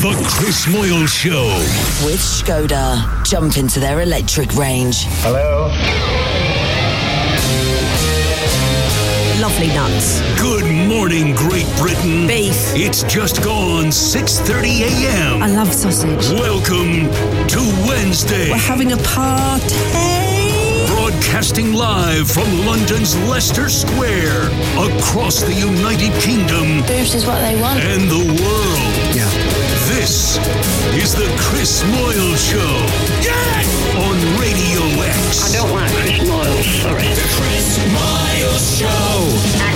The Chris Moyle Show. With Skoda. Jump into their electric range. Hello. Lovely nuts. Good morning, Great Britain. Beef. It's just gone 6:30 a.m. I love sausage. Welcome to Wednesday. We're having a party. Broadcasting live from London's Leicester Square, across the United Kingdom. Boobs is what they want. And the world. Yeah. This is the Chris Moyle Show. Yes! On Radio X. I don't like Chris Moyle, sorry. The Chris Moyle Show.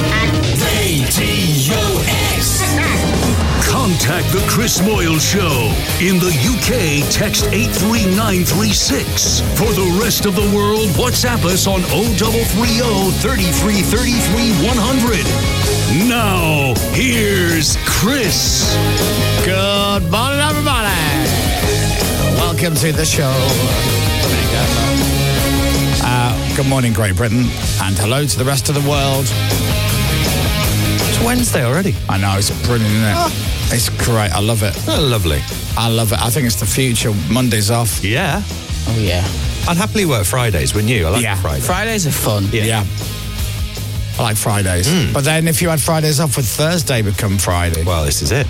Radio X. Contact the Chris Moyle Show. In the UK, text 83936. For the rest of the world, WhatsApp us on 0330 33 33 100. Now, here's Chris. Good morning, everybody. Welcome to the show. Good morning, Great Britain, and hello to the rest of the world. It's Wednesday already. I know, it's brilliant, isn't it? Oh. It's great. I love it. Oh, lovely. I love it. I think it's the future. Monday's off. Yeah. Oh, yeah. I'd happily work Fridays, wouldn't you? I like Fridays. Fridays are fun. Yeah. I like Fridays. But then if you had Fridays off, would Thursday become Friday? Well, this is it.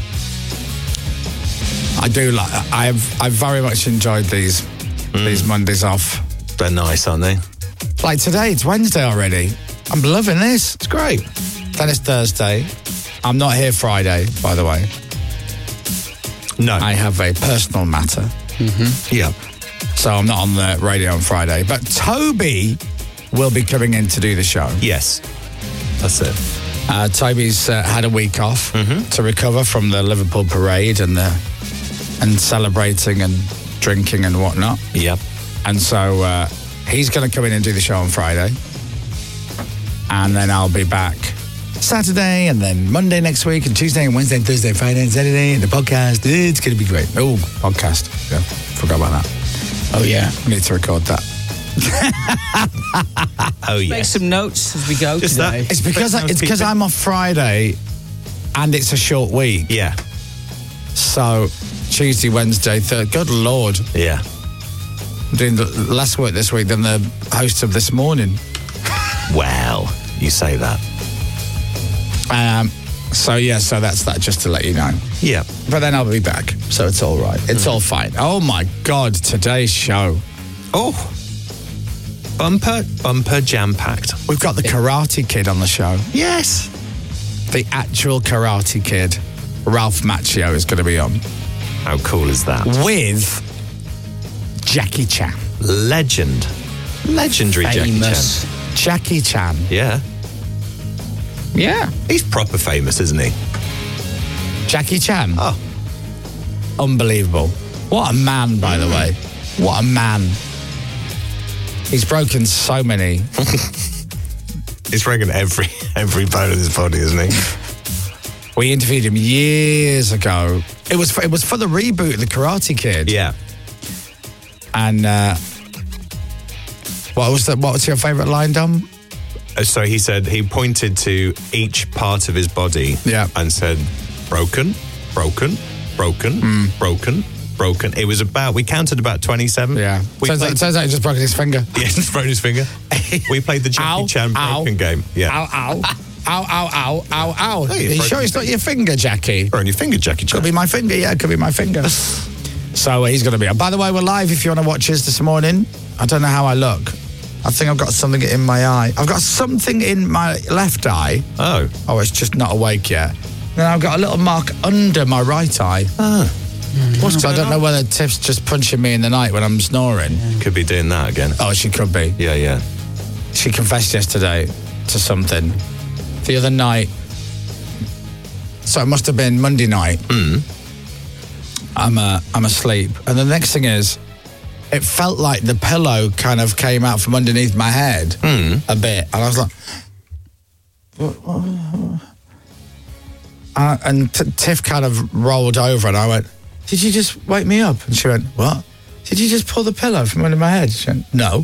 I do like. I very much enjoyed these Mondays off. They're nice, aren't they? Like today, it's Wednesday already. I'm loving this. It's great. Then it's Thursday. I'm not here Friday, by the way. No. I have a personal matter. Yeah. So I'm not on the radio on Friday. But Toby will be coming in to do the show. Yes. That's it. Toby's had a week off to recover from the Liverpool parade and celebrating and drinking and whatnot. Yep. And so he's going to come in and do the show on Friday. And then I'll be back Saturday and then Monday next week and Tuesday and Wednesday and Thursday, Friday and Saturday and the podcast. It's going to be great. Oh, podcast. Yeah, forgot about that. Oh, yeah. I need to record that. Oh, yeah. Make some notes as we go Just today. that. It's because I'm off Friday and it's a short week. Yeah. So Tuesday, Wednesday, Thursday. Good Lord. Yeah. I'm doing less work this week than the host of This Morning. Well, you say that. So that's that, just to let you know. Yeah. But then I'll be back, so it's all right. It's all fine. Oh, my God, today's show. Oh. Bumper jam-packed. We've got the Karate Kid on the show. Yes. The actual Karate Kid, Ralph Macchio, is going to be on. How cool is that? With Jackie Chan. Legendary Famous. Jackie Chan. Yeah. Yeah. He's proper famous, isn't he? Jackie Chan. Oh. Unbelievable. What a man, by the way. What a man. He's broken so many. He's broken every bone of his body, isn't he? We interviewed him years ago. It was for the reboot of The Karate Kid. Yeah. And what was your favourite line, Dom? So he said he pointed to each part of his body and said, broken, broken, broken, broken, broken. It was we counted about 27. Yeah. Turns out he just broke his finger. Yeah, just broke his finger. We played the Jackie Chan broken game. Yeah. Ow, ow. Ow, ow, ow, ow, ow. Hey, Are you sure it's not your finger, Jackie? Broken your finger, Jackie Chan. Could be my finger, yeah, could be my finger. So he's going to be on. By the way, we're live if you want to watch us this morning. I don't know how I look. I think I've got something in my eye. I've got something in my left eye. Oh, it's just not awake yet. Then I've got a little mark under my right eye. Oh. So I don't know whether Tiff's just punching me in the night when I'm snoring. Could be doing that again. Oh, she could be. Yeah. She confessed yesterday to something. The other night, so it must have been Monday night. I'm asleep, and the next thing is, it felt like the pillow kind of came out from underneath my head a bit, and I was like, and Tiff kind of rolled over, and I went, "Did you just wake me up?" And she went, "What? Did you just pull the pillow from under my head?" She went, "No."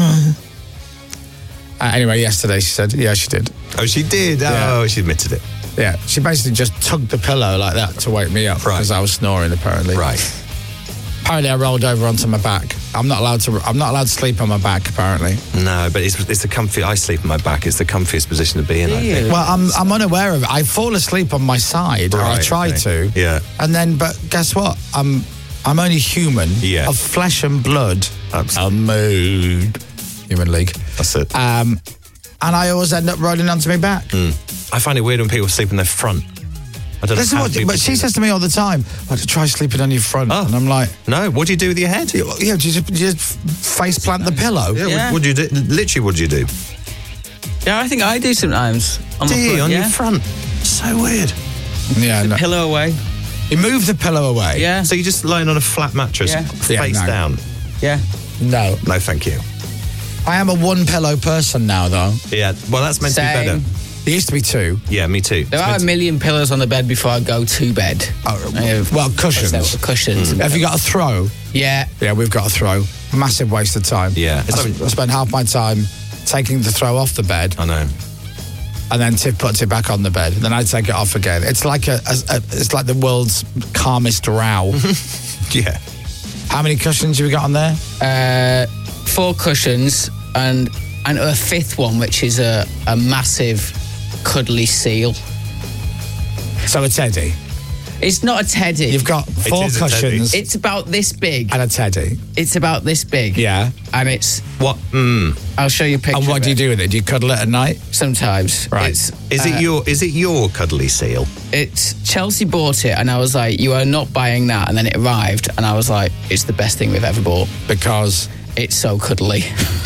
Anyway, yesterday she said, yeah, she did. Oh, she did? Yeah. Oh, she admitted it. Yeah, she basically just tugged the pillow like that to wake me up because I was snoring. Apparently, Apparently, I rolled over onto my back. I'm not allowed to sleep on my back. Apparently, no, but it's the comfy. I sleep on my back. It's the comfiest position to be in. I think. Well, I'm unaware of it. I fall asleep on my side, or I try to. Yeah, and then, but guess what? I'm only human. Yeah, of flesh and blood. Absolutely. Human League. That's it. And I always end up rolling onto my back. I find it weird when people sleep in their front. I don't know. But she says to me all the time, try sleeping on your front. Oh. And I'm like, no, what do you do with your head? Yeah, you just face plant the pillow. Yeah. What do you do? Literally, what do you do? Yeah, I think I do sometimes. On your front? So weird. Yeah, no. Pillow away. You move the pillow away. Yeah. So you're just lying on a flat mattress, face down. Yeah. No, thank you. I am a one pillow person now, though. Yeah. Well, that's meant to be better. There used to be two. Yeah, me too. There are a million pillows on the bed before I go to bed. Well, cushions. Cushions. Have you got a throw? Yeah. Yeah, we've got a throw. Massive waste of time. Yeah. I spend half my time taking the throw off the bed. I know. And then Tiff puts it back on the bed. Then I take it off again. It's like it's like the world's calmest row. Yeah. How many cushions have you got on there? 4 cushions and a fifth one, which is a massive cuddly seal. So a teddy? It's not a teddy. You've got 4 cushions. It's about this big. And a teddy. It's about this big. Yeah. And it's... What? I'll show you a picture. And what do you do with it? Do you cuddle it at night? Sometimes. Right. Is it your cuddly seal? It's Chelsea bought it and I was like, you are not buying that. And then it arrived and I was like, it's the best thing we've ever bought. Because? It's so cuddly.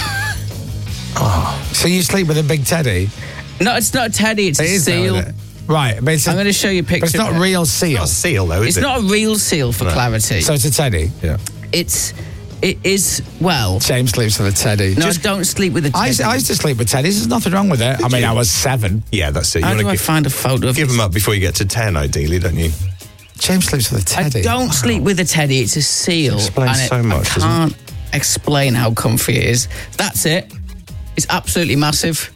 So you sleep with a big teddy? No, it's not a teddy, it's a seal. Right, but I'm going to show you a picture. But it's not a real seal. It's not a seal, though, is it? It's not a real seal, for clarity. So it's a teddy? Yeah. It is, well... James sleeps with a teddy. No, don't sleep with a teddy. I used to sleep with teddies. There's nothing wrong with it. I was 7. Yeah, that's it. How do I find a photo of Give them up before you get to 10, ideally, don't you? James sleeps with a teddy. I don't sleep with a teddy. It's a seal. It explains so much, I can't explain how comfy it is. That's it. It's absolutely massive.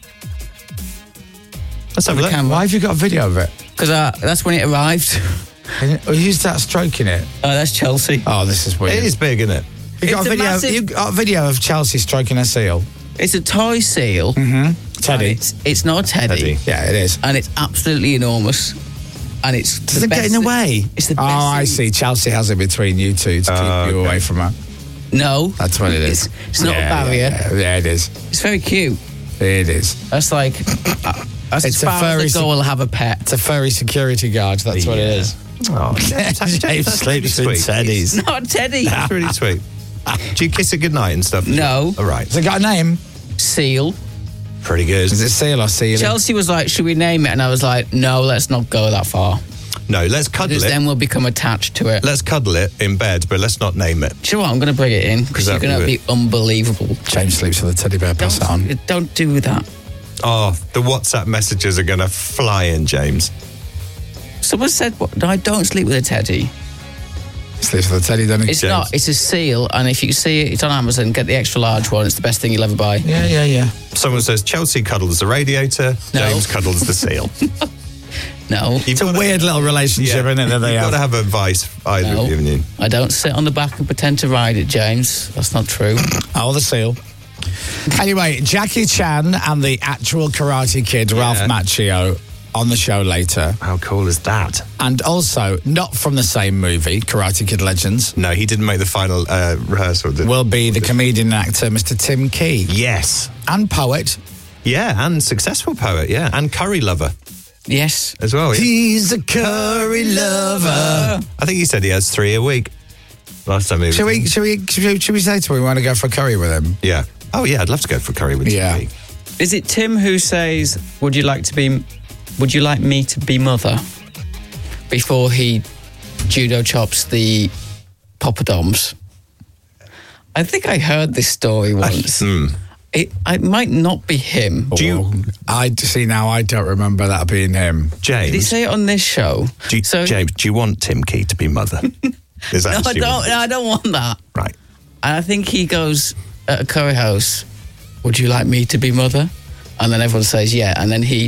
Let's have a look. Why have you got a video of it? Because that's when it arrived. Who's that stroking it? Oh, that's Chelsea. Oh, this is weird. It is big, isn't it? You got a video of Chelsea stroking a seal? It's a toy seal. Teddy. It's not a teddy. Yeah, it is. And it's absolutely enormous. And it's Does it get in the way? It's the best I see. Chelsea has it between you two to keep you away from her. No. That's what it is. It's not a barrier. Yeah, it is. It's very cute. It is. That's like... That's as far as the girl will have a pet. It's a furry security guard. That's what it is. Oh, James sleeps with teddies. It's not a teddy. That's really sweet. Do you kiss it goodnight and stuff? No. All right. Has it got a name? Seal. Pretty good. Is it seal or seal? Chelsea was like, should we name it? And I was like, no, let's not go that far. No, let's cuddle because it. then we'll become attached to it. Let's cuddle it in bed, but let's not name it. Do you know what? I'm going to bring it in because you're going to be unbelievable. James sleeps with a teddy bear. Pass it on. Don't do that. Oh, the WhatsApp messages are going to fly in, James. Someone said, no, I don't sleep with a teddy. Sleeps with a teddy, don't he? It's not. It's a seal, and if you see it, it's on Amazon. Get the extra large one. It's the best thing you'll ever buy. Yeah. Someone says Chelsea cuddles the radiator, James cuddles the seal. No. It's a weird little relationship, isn't it, that they You've have? got to have advice either given you. I don't sit on the back and pretend to ride it, James. That's not true. Oh, the seal. Anyway, Jackie Chan and the actual Karate Kid, Ralph Macchio, on the show later. How cool is that? And also, not from the same movie, Karate Kid Legends. No, he didn't make the final rehearsal. Will be the comedian and actor, Mr. Tim Key. Yes. And poet. Yeah, and successful poet, yeah. And curry lover. Yes. As well, yeah. He's a curry lover. I think he said he has 3 a week. Last time he was Should we say to him we want to go for a curry with him? Yeah. Oh, yeah, I'd love to go for curry with Tim Key. Is it Tim who says, would you like me to be mother? Before he judo chops the poppadoms. I think I heard this story once. It might not be him. I see now. I don't remember that being him. James, did he say it on this show? James, do you want Tim Key to be mother? Is that I don't want that. Right. And I think he goes at a curry house, would you like me to be mother? And then everyone says yeah, and then he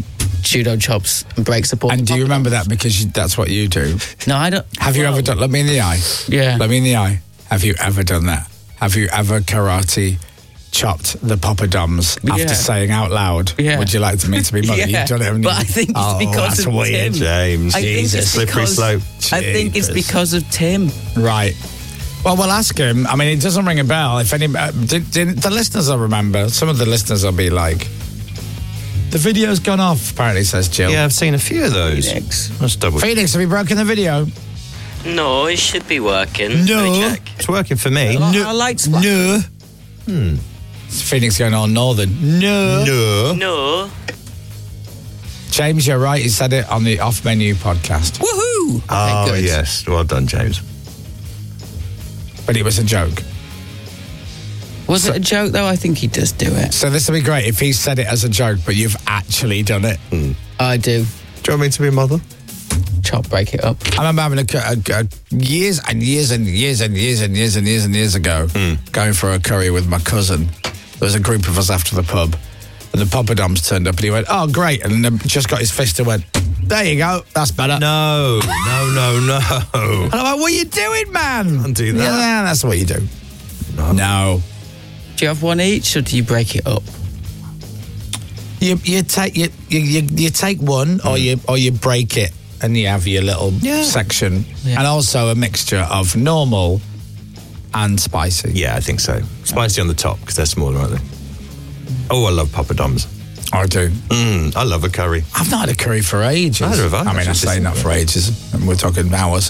judo chops and breaks the ball. And do you remember that because that's what you do? No, I don't. Have you ever done? Look me in the eye. Yeah. Look me in the eye. Have you ever done that? Have you ever karate chopped the poppadoms after saying out loud, would you like me to be mother? You've done it, haven't you? But I think it's because that's of weird. Tim. James. Jesus. Slippery slope. I think it's because of Tim. Right. Well, we'll ask him. I mean, it doesn't ring a bell. If any, the listeners will remember. Some of the listeners will be like, the video's gone off, apparently, says Jill. Yeah, I've seen a few of those. Phoenix. Let's double check. Phoenix, have you broken the video? No, it should be working. No. Let me check. It's working for me. Our lights flash. No. Phoenix going all northern. No. No. James, you're right. He said it on the Off Menu podcast. Woohoo! Okay, Oh, good. yes. Well done, James. But it was a joke. Was it a joke, though? I think he does do it. So this would be great if he said it as a joke, but you've actually done it. I do. Do you want me to be a mother? Chop, break it up. I remember having a years and years and years and years and years and years and years ago, going for a curry with my cousin. There was a group of us after the pub, and the poppadoms turned up, and he went, "Oh, great!" And then just got his fist and went, "There you go, that's better." No. And I'm like, "What are you doing, man?" Can't do that. Yeah, that's what you do. No. Do you have one each, or do you break it up? You take one, or you break it, and you have your little section, and also a mixture of normal and spicy. Yeah, I think so. Spicy on the top because they're smaller, aren't they? Oh, I love poppadoms. I do. I love a curry. I've not had a curry for ages. Neither have I. I mean, I'm saying that for ages, and we're talking hours.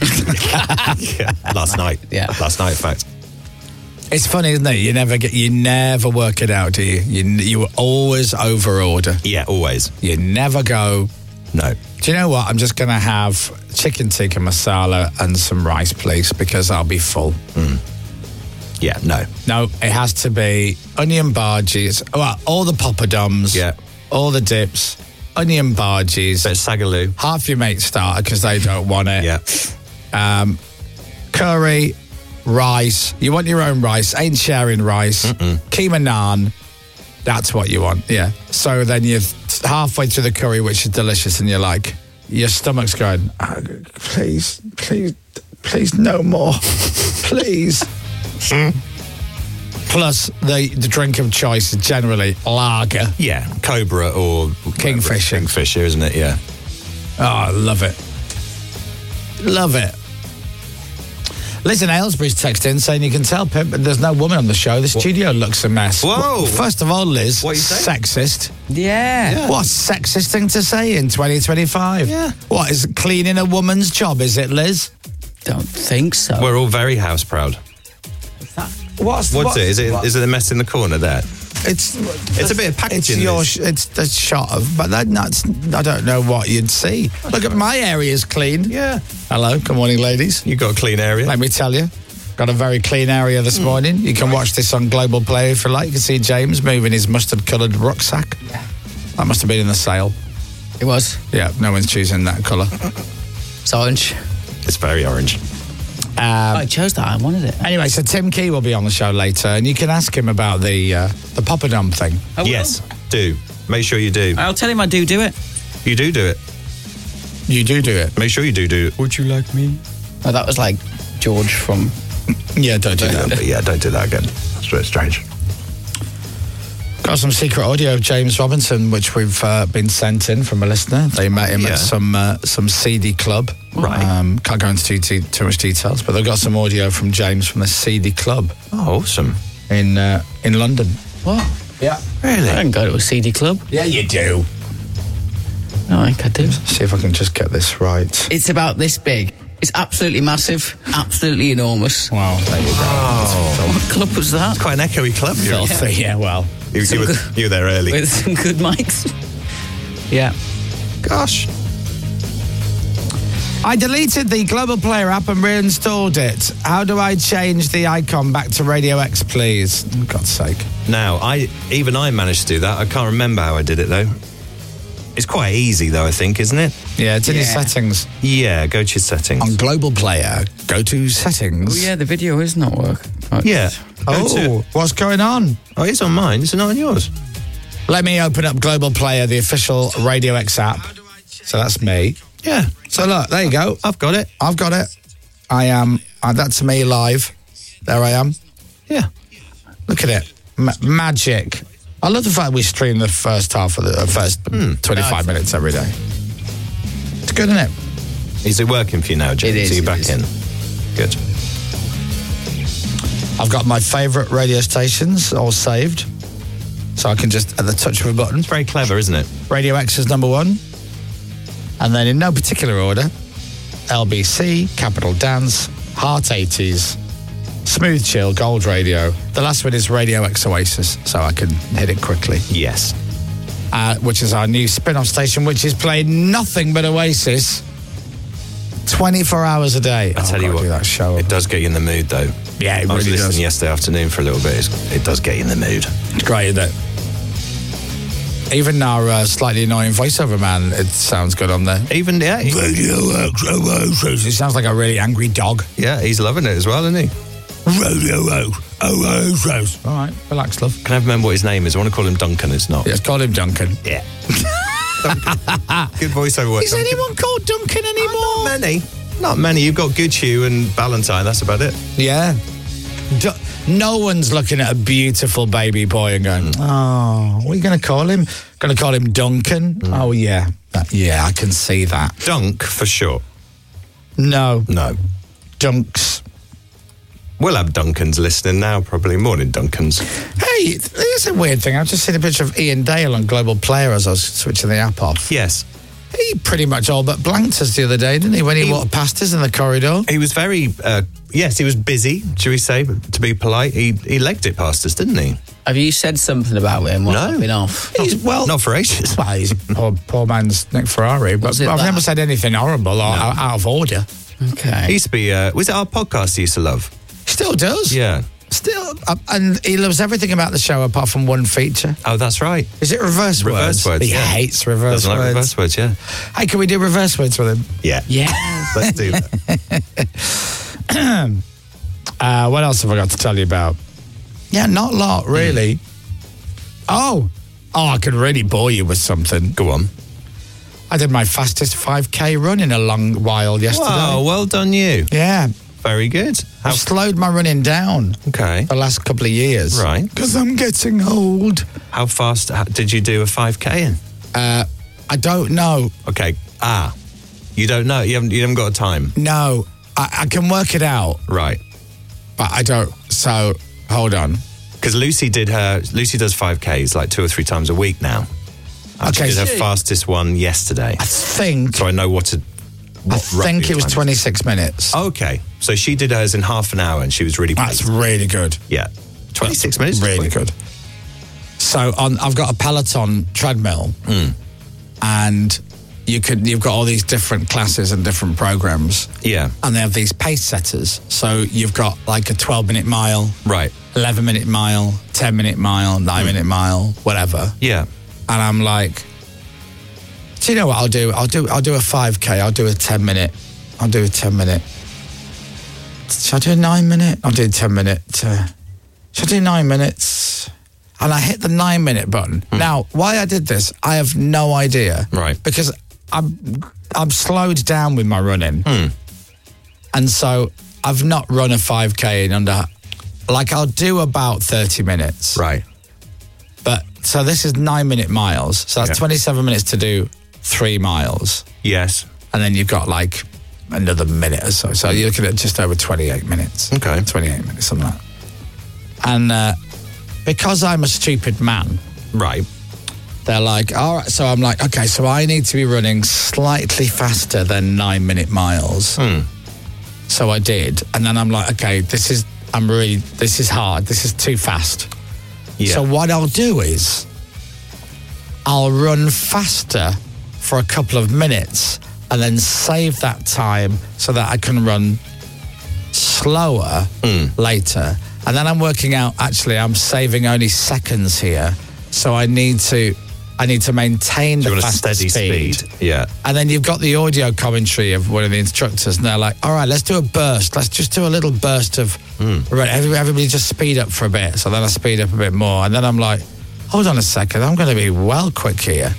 Last night. Yeah. Last night, in fact. It's funny, isn't it? You never work it out, do you? You always over order. Yeah, always. You never go, No. do you know what? I'm just going to have chicken tikka masala and some rice, please, because I'll be full. Yeah, no. No, it has to be onion bhajis. Well, all the poppadoms. Yeah. All the dips. Onion bhajis. Bit of sagaloo. Half your mate's starter because they don't want it. Yeah. Curry, rice. You want your own rice. Ain't sharing rice. Keema naan. That's what you want. Yeah. So then you're halfway through the curry, which is delicious, and you're like, your stomach's going, "Oh, please, no more. Please." Plus, the drink of choice is generally lager. Yeah, Cobra or Kingfisher. Kingfisher, isn't it? Yeah. Oh, I love it. Love it. Listen, Aylesbury's texted in saying you can tell, Pip, but there's no woman on the show. The studio looks a mess. Whoa. First of all, Liz, What you say? sexist. Yeah. What sexist thing to say in 2025? Yeah. What, is cleaning a woman's job, is it, Liz? Don't think so. We're all very house proud. What's What's it? Is it the mess in the corner there? It's a bit of packaging, It's the shot of, but that's I don't know what you'd see. Look at my area's clean. Yeah. Hello, good morning, ladies. You got a clean area. Let me tell you, got a very clean area this morning. You can watch this on Global Play if you like. You can see James moving his mustard-coloured rucksack. Yeah. That must have been in the sale. It was. Yeah, no one's choosing that colour. It's orange. It's very orange. I chose that. I wanted it. Anyway, so Tim Key will be on the show later, and you can ask him about the poppadom thing. I will. Yes, do. Make sure you do. I'll tell him I do it. You do it. You do it. Make sure you do it. Would you like me? Oh, that was like George from... Yeah, don't do that. But yeah, don't do that again. That's very strange. Got some secret audio of James Robinson, which we've been sent in from a listener. They met him at some seedy club. Right. Can't go into too much details, but they've got some audio from James from the seedy club Oh, awesome. in London. What? Yeah. Really? I can go to a CD club. Yeah, you do. No, I think I do. See if I can just get this right. It's about this big. It's absolutely massive. Absolutely enormous. Wow, there you go. Oh, What club was that? quite an echoey club. Filthy, yeah, well. You were there early. With some good mics. Yeah. Gosh. I deleted the Global Player app and reinstalled it. How do I change the icon back to Radio X, please? For God's sake. Now, I managed to do that. I can't remember how I did it, though. It's quite easy, though, I think, isn't it? Yeah, it's in your settings. Yeah, go to your settings. On Global Player, go to settings. Oh, yeah, the video is not working. Yeah. Oh, what's going on? Oh, it's on mine. Is it not on yours? Let me open up Global Player, the official Radio X app. So that's me. Yeah. So look, there you go. I've got it. I am. That's me live. There I am. Yeah. Look at it. Magic. I love the fact we stream the first half of the first 25 minutes every day. It's good, isn't it? Is it working for you now, Jim? It is. So you're back in. Good. I've got my favourite radio stations all saved. So I can just, at the touch of a button. It's very clever, isn't it? Radio X is number 1. And then in no particular order, LBC, Capital Dance, Heart 80s, Smooth Chill, Gold Radio. The last one is Radio X Oasis, so I can hit it quickly. Yes. Which is our new spin-off station, which is playing nothing but Oasis 24 hours a day. I tell you what, that show. It does get you in the mood, though. Yeah, it I was really listening does. yesterday afternoon for a little bit. It does get you in the mood. It's great, isn't it? Even our slightly annoying voiceover man, it sounds good on there. Even, yeah. Radio X Oasis. It sounds like a really angry dog. Yeah, he's loving it as well, isn't he? Radio X Oasis. All right, relax, love. Can I remember what his name is? I want to call him Duncan. It's not. Yes, call him Duncan. Yeah. Good voiceover work. Is anyone called Duncan anymore? Not many. You've got Good Hugh and Valentine. That's about it. Yeah. No one's looking at a beautiful baby boy and going, oh, what are you going to call him? Going to call him Duncan? Oh, yeah. Yeah, I can see that. Dunk, for sure. No. Dunks. We'll have Duncans listening now, probably. Morning, Duncans. Hey, there's a weird thing. I've just seen a picture of Ian Dale on Global Player as I was switching the app off. Yes. He pretty much all but blanked us the other day, didn't he, when he walked past us in the corridor? He was very, yes, he was busy, should we say, to be polite. He legged it past us, didn't he? Have you said something about him while I've been off? Not for ages. Well, he's poor man's Nick Ferrari, but I've never said anything horrible or out of order. Okay. He used to be, was it our podcast he used to love? Still does. Yeah. Still, and he loves everything about the show apart from one feature. Oh, that's right. Is it reverse words? Reverse words, He hates reverse Doesn't words. like reverse words, yeah. Hey, can we do reverse words with him? Yeah. Let's do that. What else have I got to tell you about? Yeah, not a lot, really. Oh, I could really bore you with something. Go on. I did my fastest 5K run in a long while yesterday. Wow, well done you. Yeah. Very good. I've slowed my running down. Okay. The last couple of years. Right. Because I'm getting old. How fast did you do a 5K in? I don't know. Okay. You don't know? You haven't got a time? No. I can work it out. Right. But I don't. So, hold on. Because Lucy does 5Ks like 2 or 3 times a week now. And she did her fastest one yesterday. I think. So I know what I think it was 26 minutes. Okay. So she did hers in half an hour and she was really pleased. That's really good. Yeah. 26 minutes? Really good. So I've got a Peloton treadmill and you've got all these different classes and different programs. Yeah. And they have these pace setters. So you've got like a 12-minute mile. Right. 11-minute mile, 10-minute mile, 9-minute mile, whatever. Yeah. And I'm like, do you know what I'll do? I'll do a 5K. I'll do a 10-minute. I'll do a 10-minute. Should I do a 9-minute? I'll do a 10-minute. Should I do 9 minutes? And I hit the 9-minute button. Now, why I did this, I have no idea. Right. Because I'm slowed down with my running. And so I've not run a 5K in under, like I'll do about 30 minutes. Right. But so this is 9-minute miles. So that's 27 minutes to do 3 miles. Yes. And then you've got like another minute or so. So you're looking at just over 28 minutes. Okay. 28 minutes, something like that. And because I'm a stupid man. Right. They're like, all right. So I'm like, okay, so I need to be running slightly faster than 9-minute miles. So I did. And then I'm like, okay, this is hard. This is too fast. Yeah. So what I'll do is I'll run faster for a couple of minutes and then save that time so that I can run slower later. And then I'm working out, actually, I'm saving only seconds here. So I need to maintain the fastest speed. Yeah. And then you've got the audio commentary of one of the instructors, and they're like, all right, let's do a burst. Let's just do a little burst of, everybody just speed up for a bit. So then I speed up a bit more. And then I'm like, hold on a second, I'm going to be well quick here.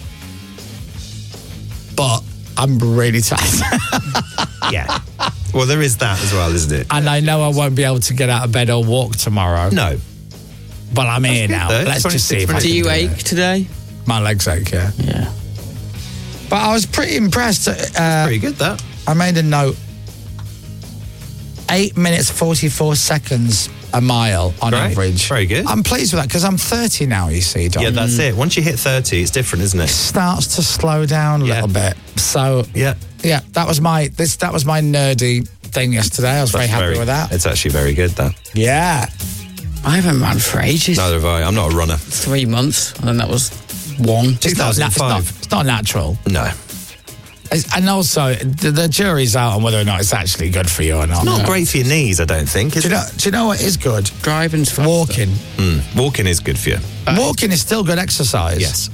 But I'm really tired. Yeah. Well, there is that as well, isn't it? And I know I won't be able to get out of bed or walk tomorrow. No. But I'm here now. though. Let's just see if I Do can you do ache it. today? My legs ache, yeah. Yeah. But I was pretty impressed. Pretty good, that. I made a note. 8 minutes, 44 seconds a mile on Great. average. Very good. I'm pleased with that because I'm 30 now, you see, Dom. Yeah, that's it. Once you hit 30, it's different, isn't it? Starts to slow down a little bit. So, Yeah. that was my nerdy thing yesterday. I was very happy with that. It's actually very good, that. Yeah. I haven't run for ages. Neither have I. I'm not a runner. 3 months, and then that was one. It's not 2005. it's not natural. No. And also, the jury's out on whether or not it's actually good for you or not. Not great for your knees, I don't think. Do you know what is good? Driving's faster. Walking. Walking is good for you. Walking is still good exercise. Yes.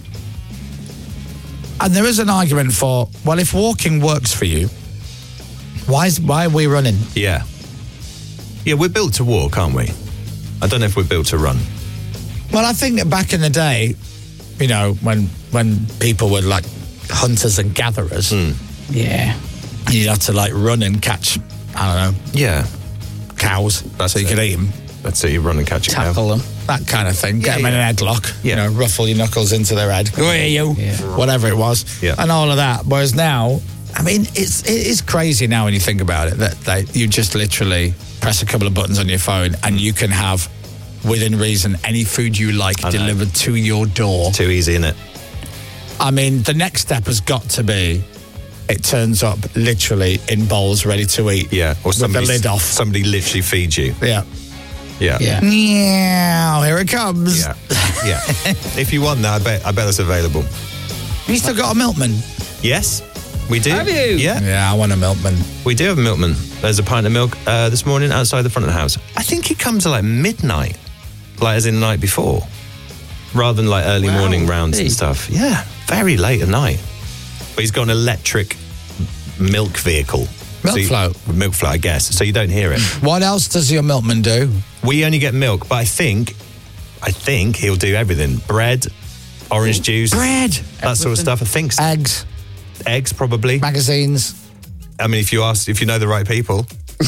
And there is an argument for, well, if walking works for you, why are we running? Yeah. Yeah, we're built to walk, aren't we? I don't know if we're built to run. Well, I think that back in the day, you know, when people were like hunters and gatherers, Yeah. you'd have to like run and catch, I don't know, Yeah. cows so you could eat them. That's it, you run and catch a cow. Tackle them. That kind of thing. Get them in an headlock. Yeah. You know, ruffle your knuckles into their head. Who are you? Yeah. Whatever it was. Yeah. And all of that. Whereas now, I mean, it is crazy now when you think about it that you just literally press a couple of buttons on your phone and you can have, within reason, any food you like delivered to your door. Too easy, innit? I mean, the next step has got to be, it turns up literally in bowls ready to eat. Yeah. Or with the lid off. Somebody literally feeds you. Yeah. Yeah. Yeah. Meow, here it comes. Yeah. Yeah. If you want that, I bet it's available. You still got a milkman? Yes, we do. Have you? Yeah. Yeah, I want a milkman. We do have a milkman. There's a pint of milk this morning outside the front of the house. I think he comes at like midnight, like as in the night before, rather than like early morning rounds and stuff. Yeah, very late at night. But he's got an electric milk vehicle. Milk float? Milk float, I guess. So you don't hear it. What else does your milkman do? We only get milk, but I think he'll do everything. Bread, orange juice. Bread. That sort of stuff. I think so. Eggs. Eggs, probably. Magazines. I mean, if you know the right people.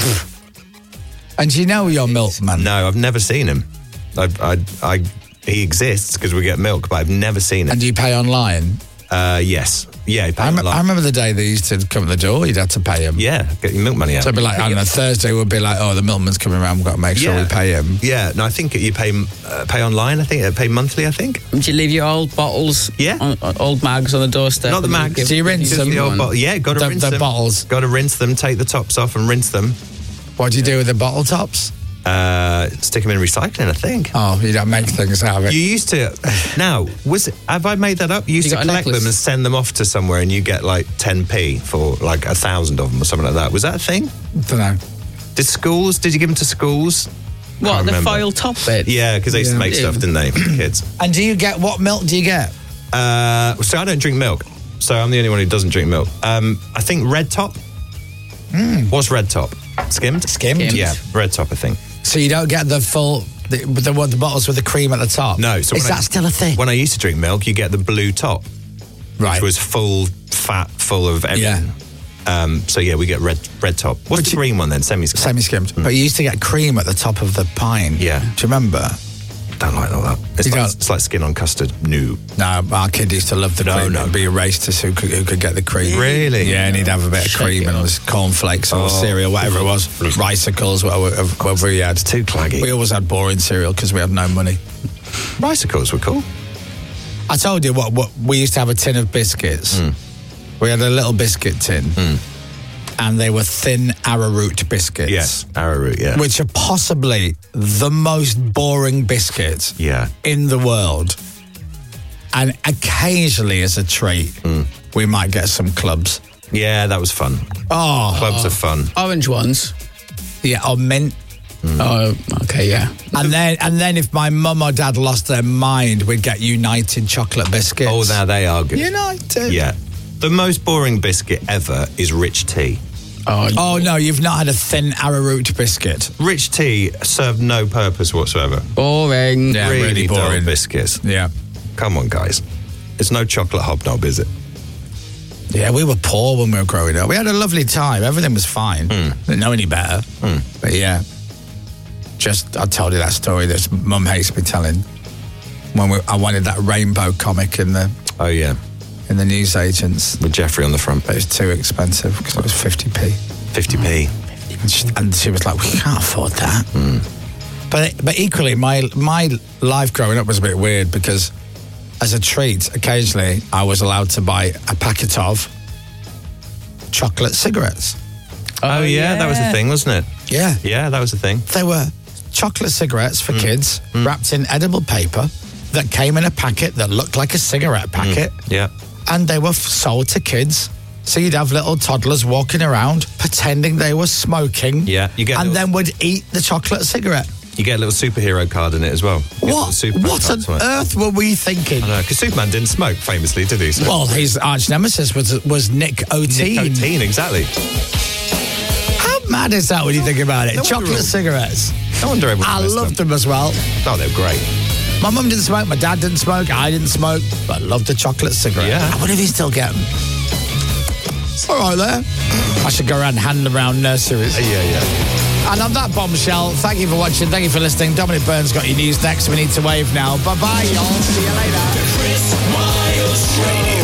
And do you know your milkman? No, I've never seen him. He exists because we get milk, but I've never seen him. And do you pay online? Yes. Yeah, I remember the day they used to come at the door, you'd have to pay him. Yeah, get your milk money out. So it'd be like, I don't know, Thursday would be like, oh, the milkman's coming around, we've got to make sure we pay him. Yeah, no, I think you pay online, I think, pay monthly, I think. Do you leave your old bottles, old mags on the doorstep? Not the mags. Do you rinse them? The old bottle. Yeah, got to rinse them. The bottles. Got to rinse them, take the tops off and rinse them. What do you do with the bottle tops? Stick them in recycling, I think. Oh, you don't make things out of it. You used to. Now, have I made that up? You used to collect them and send them off to somewhere, and you get like 10p for like 1,000 of them or something like that. Was that a thing? Don't know. Did you give them to schools? What, the foil top bit? Yeah, because they used to make stuff, didn't they, for the kids? And what milk do you get? So I don't drink milk. So I'm the only one who doesn't drink milk. I think Red Top. What's Red Top? Skimmed? Skimmed? Yeah, Red Top, I think. So you don't get the full, the bottles with the cream at the top? No. So is that still a thing? When I used to drink milk, you get the blue top. Right. Which was full, fat, full of everything. Yeah. So yeah, we get red top. What's the green one then? Semi-skimmed. Semi-skimmed. But you used to get cream at the top of the pint. Yeah. Do you remember? Don't like all that. It's like skin on custard. No, our kid used to love the cream. No. It'd be a race to see who could get the cream. Really? Yeah, and he'd have a bit of cream and it was cornflakes or cereal, whatever it was. Ricicles, whatever he had. Too claggy. We always had boring cereal because we had no money. Ricicles were cool. I told you what we used to have a tin of biscuits. We had a little biscuit tin. And they were thin arrowroot biscuits. Yes, arrowroot, yeah. Which are possibly the most boring biscuits in the world. And occasionally, as a treat, we might get some clubs. Yeah, that was fun. Oh. Clubs are fun. Orange ones? Yeah, or mint. Oh, okay, yeah. And then if my mum or dad lost their mind, we'd get United chocolate biscuits. Oh, now they are good. United. Yeah. The most boring biscuit ever is rich tea. Oh, no, you've not had a thin arrowroot biscuit. Rich tea served no purpose whatsoever. Boring. Yeah, really boring. dull biscuits. Yeah. Come on, guys. It's no chocolate hobnob, is it? Yeah, we were poor when we were growing up. We had a lovely time. Everything was fine. Didn't know any better. But yeah, I told you that story that Mum hates me telling. When I wanted that rainbow comic in the newsagents. With Jeffrey on the front. But it was too expensive because it was 50p. 50p. And she was like, we can't afford that. But equally, my life growing up was a bit weird because as a treat, occasionally I was allowed to buy a packet of chocolate cigarettes. Oh, yeah, that was a thing, wasn't it? Yeah. Yeah, that was a thing. They were chocolate cigarettes for kids, wrapped in edible paper, that came in a packet that looked like a cigarette packet. Yeah. And they were sold to kids. So you'd have little toddlers walking around pretending they were smoking. Yeah. Then would eat the chocolate cigarette. You get a little superhero card in it as well. What on earth were we thinking? I know, because Superman didn't smoke, famously, did he? So. Well, his arch nemesis was Nick O'Teen. Nick O'Teen, exactly. How mad is that when you think about it? Chocolate cigarettes. No wonder everyone I loved them as well. Oh, they were great. My mum didn't smoke, my dad didn't smoke, I didn't smoke, but I loved a chocolate cigarette. Yeah. I wonder if you still get them. All right there. I should go around and hand them around nurseries. Yeah. And on that bombshell, thank you for watching, thank you for listening. Dominic Burns got your news next. We need to wave now. Bye-bye, y'all. See you later. The Chris Miles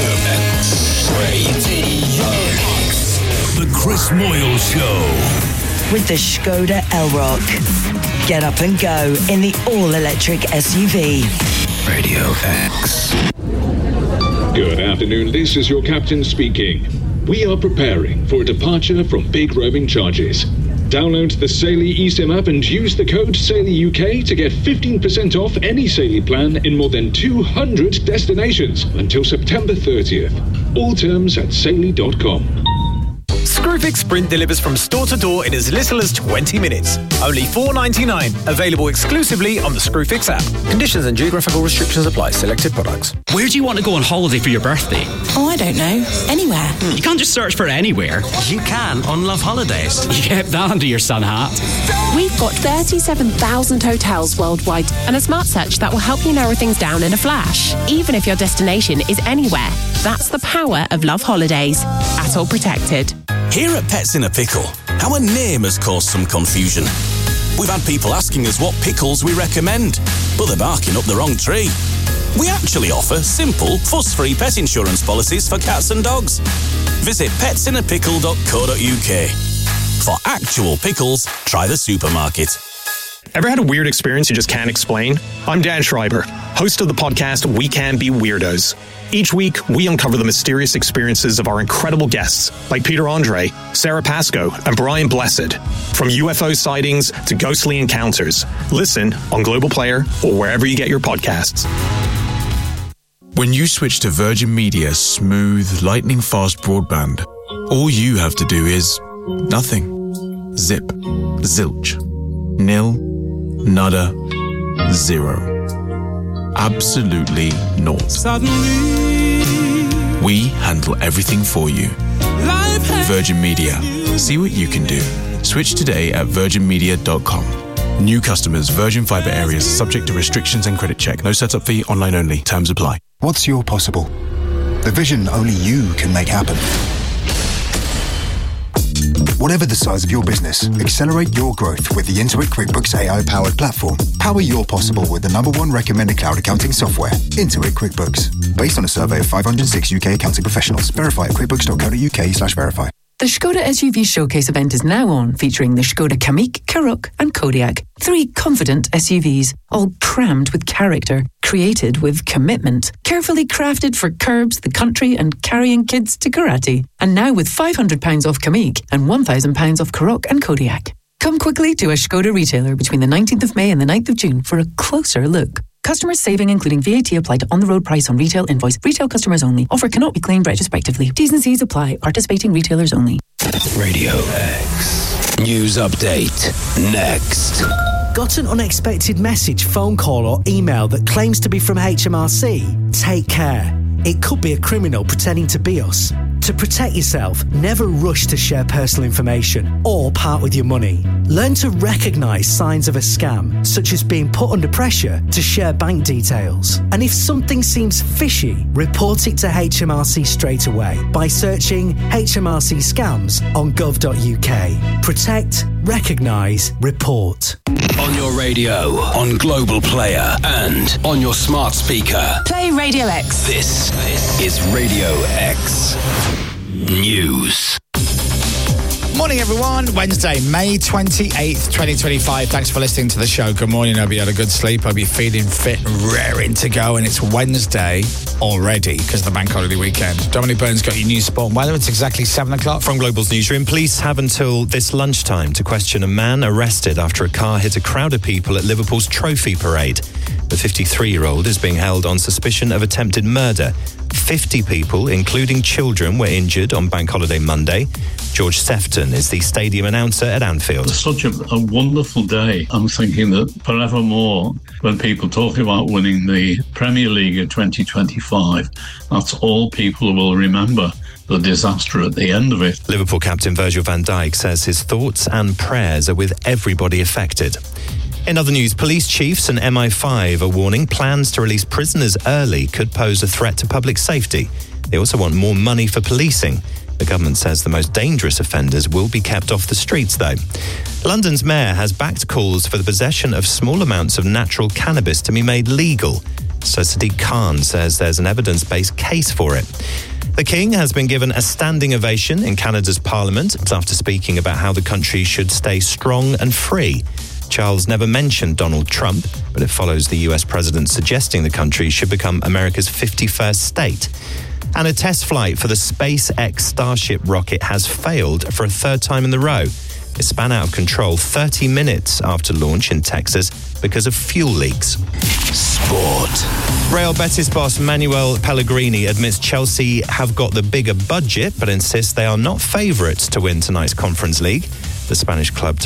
Show. The Chris Moyle Show. With the Skoda Elrock. Get up and go in the all-electric SUV. Radio X. Good afternoon, this is your captain speaking. We are preparing for a departure from big roaming charges. Download the Saily eSIM app and use the code SAILYUK to get 15% off any Saily plan in more than 200 destinations until September 30th. All terms at saily.com. Screwfix Sprint delivers from store to door in as little as 20 minutes. Only $4.99. Available exclusively on the Screwfix app. Conditions and geographical restrictions apply. Selected products. Where do you want to go on holiday for your birthday? Oh, I don't know. Anywhere. You can't just search for anywhere. You can on Love Holidays. You kept that under your sun hat. We've got 37,000 hotels worldwide and a smart search that will help you narrow things down in a flash. Even if your destination is anywhere. That's the power of Love Holidays. At all protected. Here at Pets in a Pickle, our name has caused some confusion. We've had people asking us what pickles we recommend, but they're barking up the wrong tree. We actually offer simple, fuss-free pet insurance policies for cats and dogs. Visit petsinapickle.co.uk. For actual pickles, try the supermarket. Ever had a weird experience you just can't explain? I'm Dan Schreiber, host of the podcast We Can Be Weirdos. Each week, we uncover the mysterious experiences of our incredible guests, like Peter Andre, Sarah Pascoe, and Brian Blessed. From UFO sightings to ghostly encounters. Listen on Global Player or wherever you get your podcasts. When you switch to Virgin Media's smooth, lightning-fast broadband, all you have to do is nothing. Zip. Zilch. Nil. Nada. Zero. Absolutely naught. We handle everything for you. Virgin Media. See what you can do. Switch today at virginmedia.com. New customers, Virgin Fibre areas, subject to restrictions and credit check. No setup fee, online only. Terms apply. What's your possible? The vision only you can make happen. Whatever the size of your business, accelerate your growth with the Intuit QuickBooks AI-powered platform. Power your possible with the #1 recommended cloud accounting software, Intuit QuickBooks. Based on a survey of 506 UK accounting professionals. Verify at quickbooks.co.uk/verify. The Skoda SUV Showcase event is now on, featuring the Skoda Kamiq, Karoq and Kodiaq. 3 confident SUVs, all crammed with character, created with commitment, carefully crafted for curbs, the country and carrying kids to karate. And now with £500 off Kamiq and £1,000 off Karoq and Kodiaq. Come quickly to a Skoda retailer between the 19th of May and the 9th of June for a closer look. Customers saving including VAT applied to on-the-road price on retail invoice. Retail customers only. Offer cannot be claimed retrospectively. T's and C's apply. Participating retailers only. Radio X. News update. Next. Got an unexpected message, phone call or email that claims to be from HMRC? Take care. It could be a criminal pretending to be us. To protect yourself, never rush to share personal information or part with your money. Learn to recognise signs of a scam, such as being put under pressure to share bank details. And if something seems fishy, report it to HMRC straight away by searching HMRC scams on gov.uk. Protect, recognise, report. On your radio, on Global Player, and on your smart speaker. Play Radio X. This is Radio X News. Morning, everyone. Wednesday, May 28th, 2025. Thanks for listening to the show. Good morning. Hope you had a good sleep. Hope you're feeling fit and raring to go. And it's Wednesday already because of the bank holiday weekend. Dominic Burns got your news, sport and weather. It's exactly 7 o'clock. From Global's newsroom, police have until this lunchtime to question a man arrested after a car hit a crowd of people at Liverpool's Trophy Parade. The 53-year-old is being held on suspicion of attempted murder. 50 people, including children, were injured on Bank Holiday Monday. George Sefton is the stadium announcer at Anfield. It's such a wonderful day. I'm thinking that forevermore, when people talk about winning the Premier League in 2025, that's all people will remember. The disaster at the end of it. Liverpool captain Virgil van Dijk says his thoughts and prayers are with everybody affected. In other news, police chiefs and MI5 are warning plans to release prisoners early could pose a threat to public safety. They also want more money for policing. The government says the most dangerous offenders will be kept off the streets, though. London's mayor has backed calls for the possession of small amounts of natural cannabis to be made legal. Sir Sadiq Khan says there's an evidence-based case for it. The King has been given a standing ovation in Canada's Parliament after speaking about how the country should stay strong and free. Charles never mentioned Donald Trump, but it follows the US president suggesting the country should become America's 51st state. And a test flight for the SpaceX Starship rocket has failed for a third time in the row. It span out of control 30 minutes after launch in Texas because of fuel leaks. Sport. Real Betis boss Manuel Pellegrini admits Chelsea have got the bigger budget, but insists they are not favourites to win tonight's Conference League. The Spanish club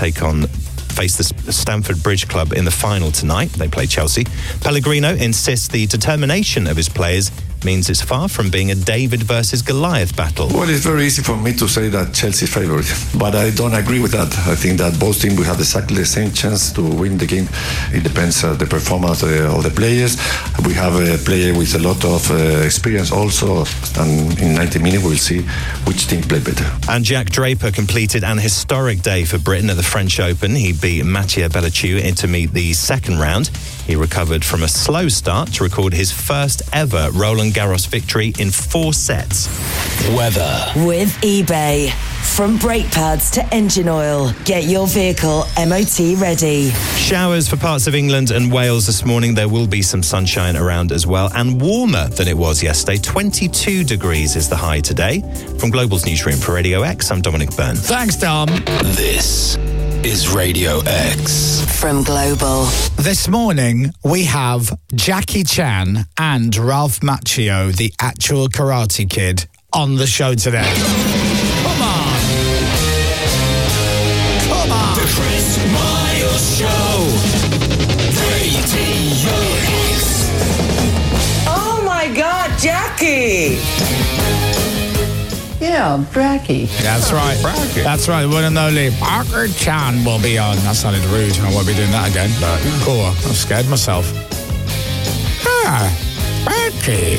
face the Stamford Bridge club in the final tonight. They play Chelsea. Pellegrino insists the determination of his players means it's far from being a David versus Goliath battle. Well, it's very easy for me to say that Chelsea is favourite, but I don't agree with that. I think that both teams will have exactly the same chance to win the game. It depends on the performance of the players. We have a player with a lot of experience also, and in 90 minutes we'll see which team play better. And Jack Draper completed an historic day for Britain at the French Open. He beat Mathieu Belleciu into meet the second round. He recovered from a slow start to record his first ever Roland Garros victory in 4 sets. Weather. With eBay. From brake pads to engine oil, get your vehicle MOT ready. Showers for parts of England and Wales this morning. There will be some sunshine around as well, and warmer than it was yesterday. 22 degrees is the high today. From Global's newsroom for Radio X, I'm Dominic Byrne. Thanks, Dom. This is Radio X. From Global. This morning, we have Jackie Chan and Ralph Macchio, the actual Karate Kid, on the show today. Come on. Come on. The Chris Miles Show. Radio X. Oh my God, Jackie! Yeah, Bracky. That's right. Bracky. That's right. The one and only Parker Chan will be on. That sounded rude. I won't be doing that again. But cool. I've scared myself. Bracky.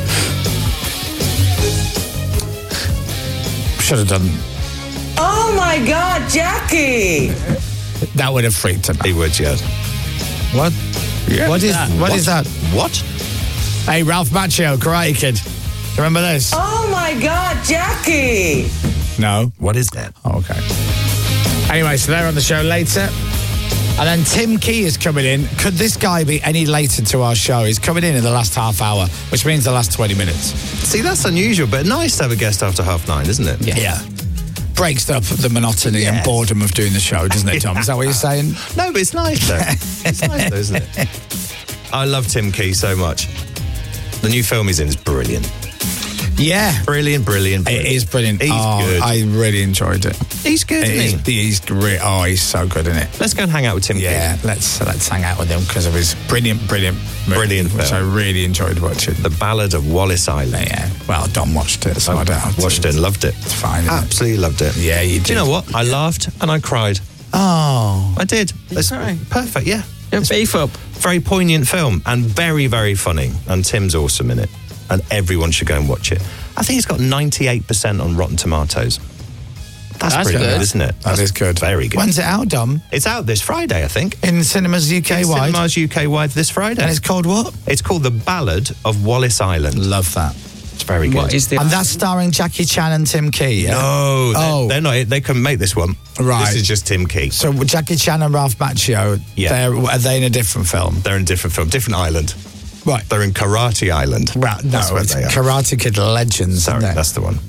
Should have done. Oh my God, Jackie! That would have freaked him. He would, yeah. What? Yeah. What is that? What? Hey, Ralph Macchio, Karate Kid. Remember this? Oh my God, Jackie! No. What is that? Oh, okay. Anyway, so they're on the show later. And then Tim Key is coming in. Could this guy be any later to our show? He's coming in the last half hour, which means the last 20 minutes. See, that's unusual, but nice to have a guest after 9:30, isn't it? Yeah. Breaks up the monotony and boredom of doing the show, doesn't it, Tom? Is that what you're saying? No, but it's nice, though. It's nice, though, isn't it? I love Tim Key so much. The new film he's in is brilliant. Yeah. Brilliant. It is brilliant. He's good. I really enjoyed it. He's good, isn't he? He's great. Oh, he's so good in it. Let's go and hang out with Tim Key. Yeah, let's hang out with him because of his brilliant movie, which I really enjoyed watching. The Ballad of Wallace Island. Yeah. Well, Dom watched it, so I don't have to. Watched it and loved it. It's fine. Isn't Absolutely loved it. Yeah, you did. Do you know what? I laughed and I cried. Oh. I did. It's perfect, yeah. Beef up. Very poignant film and very, very funny. And Tim's awesome in it. And everyone should go and watch it. I think it's got 98% on Rotten Tomatoes. That's pretty good, isn't it? That is good. Very good. When's it out, Dom? It's out this Friday, I think. In cinemas UK-wide? Cinemas UK-wide this Friday. And it's called what? It's called The Ballad of Wallace Island. Love that. It's very good. And that's starring Jackie Chan and Tim Key, yeah? No, they're not. They couldn't make this one. Right. This is just Tim Key. So Jackie Chan and Ralph Macchio, are they in a different film? They're in a different film, different island. Right. They're in Karate Island. Right, no, That's where it's they are. Karate Kid Legends. Sorry, that's the one.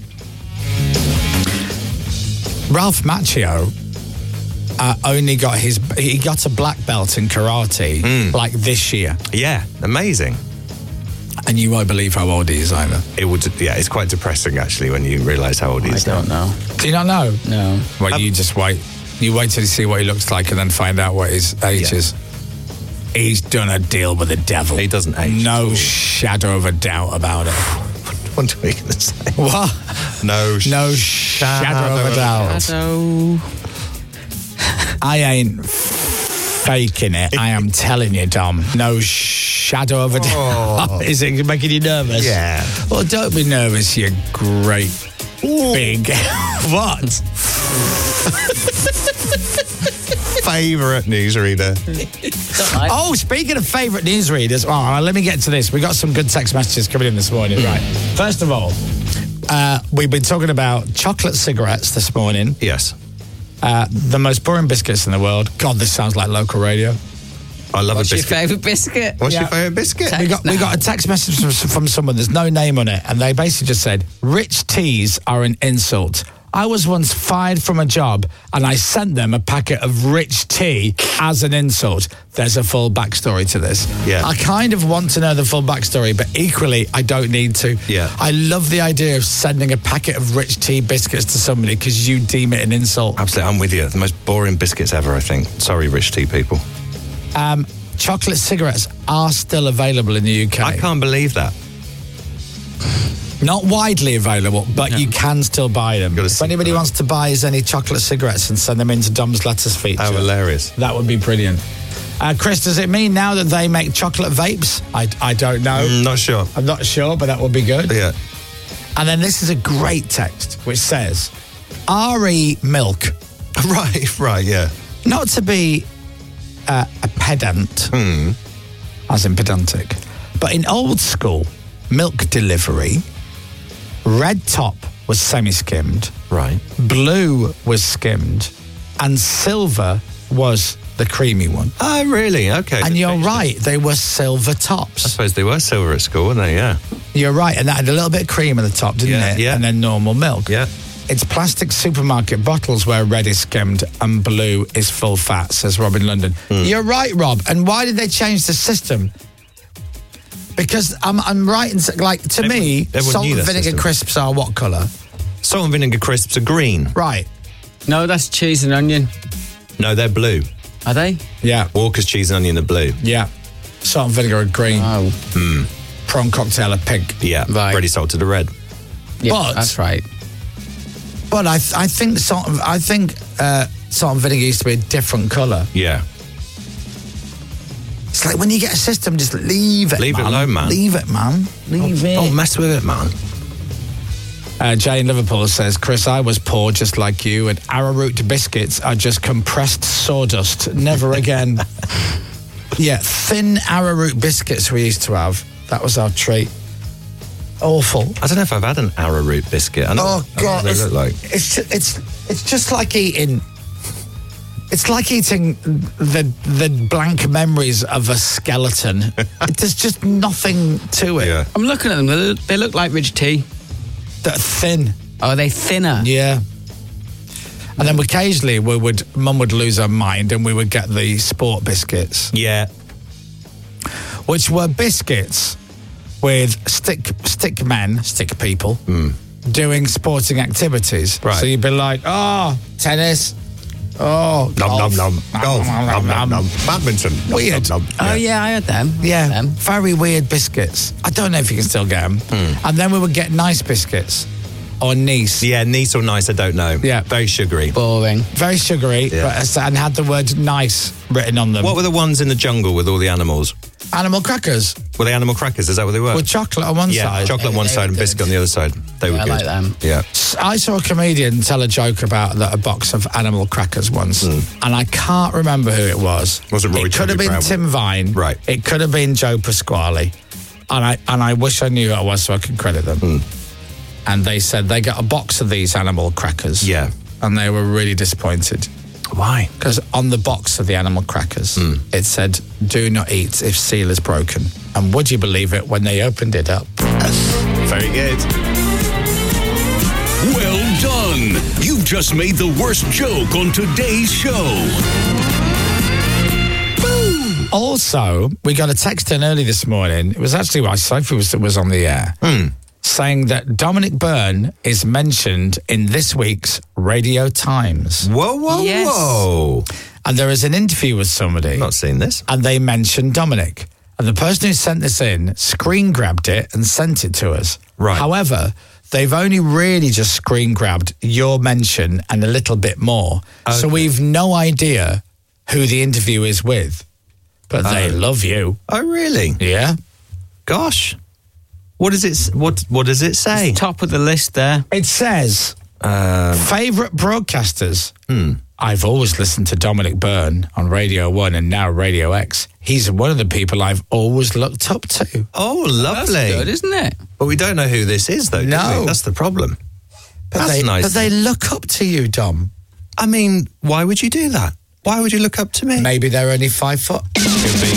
Ralph Macchio only got he got a black belt in karate like this year. Yeah, amazing. And you won't believe how old he is either. It's quite depressing actually when you realise how old he is. I don't know. Do you not know? No. Well, you just wait. You wait till you see what he looks like and then find out what his age is. He's done a deal with the devil. He doesn't age. No shadow of a doubt about it. What are we going to say? What? No shadow of a doubt. I ain't faking it. I am telling you, Dom. No shadow of a doubt. Is it making you nervous? Yeah. Well, don't be nervous, you great big... What? Favourite newsreader. Oh, speaking of favourite newsreaders, let me get to this. We got some good text messages coming in this morning. Right. First of all, we've been talking about chocolate cigarettes this morning. Yes. The most boring biscuits in the world. God, this sounds like local radio. I love What's a biscuit. your favourite biscuit? What's your favourite biscuit? We got a text message from someone. There's no name on it, and they basically just said, "Rich teas are an insult. I was once fired from a job, and I sent them a packet of rich tea as an insult." There's a full backstory to this. Yeah. I kind of want to know the full backstory, but equally, I don't need to. Yeah. I love the idea of sending a packet of rich tea biscuits to somebody because you deem it an insult. Absolutely, I'm with you. The most boring biscuits ever, I think. Sorry, rich tea people. Chocolate cigarettes are still available in the UK. I can't believe that. Not widely available, but you can still buy them. If anybody wants to buy us any chocolate cigarettes and send them into Dom's Letters feature. How hilarious. That would be brilliant. Chris, does it mean now that they make chocolate vapes? I don't know. Not sure. I'm not sure, but that would be good. Yeah. And then this is a great text, which says, RE Milk. Right, yeah. Not to be a pedant, as in pedantic, but in old school milk delivery, red top was semi-skimmed, right? Blue was skimmed, and silver was the creamy one. Oh, really? Okay. And you're right, they were silver tops. I suppose they were silver at school, weren't they? Yeah. You're right, and that had a little bit of cream at the top, didn't it? Yeah. And then normal milk. Yeah. It's plastic supermarket bottles where red is skimmed and blue is full fat, says Rob in London. You're right, Rob. And why did they change the system? Because I'm right in, to me, salt and vinegar crisps are what colour? Salt and vinegar crisps are green. Right. No, that's cheese and onion. No, they're blue. Are they? Yeah. Walker's cheese and onion are blue. Yeah. Salt and vinegar are green. Oh. Prawn cocktail are pink. Yeah. Right. Ready salted are red. Yeah, that's right. But I think salt and vinegar used to be a different colour. Yeah. It's like when you get a system, just leave it, Leave it man. alone, man. Leave it, man. Leave it. Don't mess with it, man. Jay in Liverpool says, Chris, I was poor just like you, and arrowroot biscuits are just compressed sawdust. Never again. Yeah, thin arrowroot biscuits we used to have. That was our treat. Awful. I don't know if I've had an arrowroot biscuit. I know, Oh God! I don't know what they look like. It's just like eating. It's like eating the blank memories of a skeleton. There's just nothing to it. Yeah. I'm looking at them. They look like ridge tea. They're thin. Oh, are they thinner? Yeah. And then occasionally Mum would lose her mind and we would get the sport biscuits. Yeah. Which were biscuits with stick people doing sporting activities. Right. So you'd be like, tennis. Golf. Badminton. Weird. Oh, yeah, I had them. Yeah, very weird biscuits. I don't know if you can still get them. And then we would get nice biscuits. Or Nice. Yeah, Nice or Nice, I don't know. Yeah. Very sugary. Boring. Very sugary, and had the word nice written on them. What were the ones in the jungle with all the animals? Animal crackers. Were they animal crackers? Is that what they were? With chocolate on one side. Yeah, chocolate on one side and biscuit on the other side. They were I good. like them. Yeah. I saw a comedian tell a joke about a box of animal crackers once, and I can't remember who it was. Was it Roy It could have Charlie been Brown? Tim Vine. Right. It could have been Joe Pasquale. And I wish I knew who it was so I could credit them. And they said they got a box of these animal crackers. Yeah. And they were really disappointed. Why? Because on the box of the animal crackers, it said, "Do not eat if seal is broken." And would you believe it, when they opened it up? Very good. Well done. You've just made the worst joke on today's show. Also, we got a text in early this morning. It was actually why Sophie was on the air. Saying that Dominic Byrne is mentioned in this week's Radio Times. Whoa. And there is an interview with somebody. Not seen this. And they mentioned Dominic. And the person who sent this in screen grabbed it and sent it to us. Right. However, they've only really just screen grabbed your mention and a little bit more. Okay. So we've no idea who the interview is with. But they love you. Oh, really? Yeah. Gosh. What does it say? It's top of the list there. It says, favourite broadcasters. I've always listened to Dominic Byrne on Radio 1 and now Radio X. He's one of the people I've always looked up to. Oh, lovely. That's good, isn't it? But we don't know who this is, though, do No. we? That's the problem. That's nice. But they look up to you, Dom. I mean, why would you do that? Why would you look up to me? Maybe they're only 5 foot. Could be.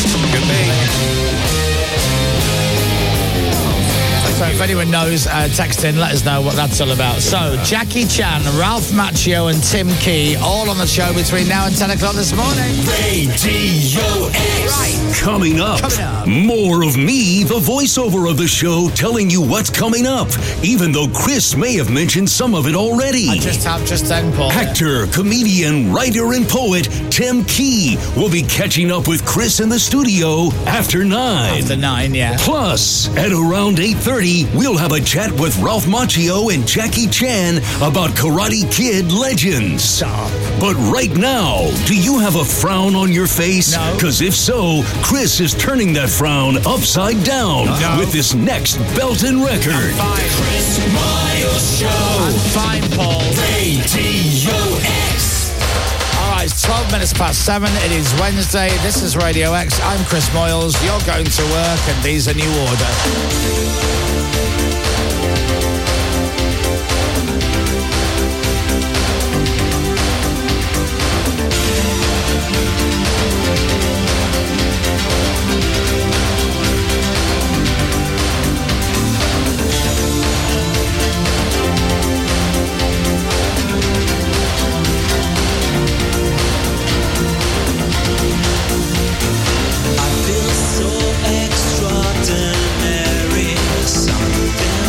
So if anyone knows, text in, let us know what that's all about. So, Jackie Chan, Ralph Macchio and Tim Key, all on the show between now and 10 o'clock this morning. Radio X. Right. Coming up, more of me, the voiceover of the show, telling you what's coming up, even though Chris may have mentioned some of it already. I just have just then, Paul. Actor, comedian, writer, and poet Tim Key will be catching up with Chris in the studio after 9. After 9, yeah. Plus, at around 8:30, we'll have a chat with Ralph Macchio and Jackie Chan about Karate Kid legends. Stop. But right now, do you have a frown on your face? No. Because if so, Chris is turning that frown upside down with this next Belton record. I'm fine. Chris Miles Show. I'm fine, Paul. Radio X. All right, it's 12 minutes past 7. It is Wednesday. This is Radio X. I'm Chris Moyles. You're going to work, and these are New Order. I feel so extraordinary. Something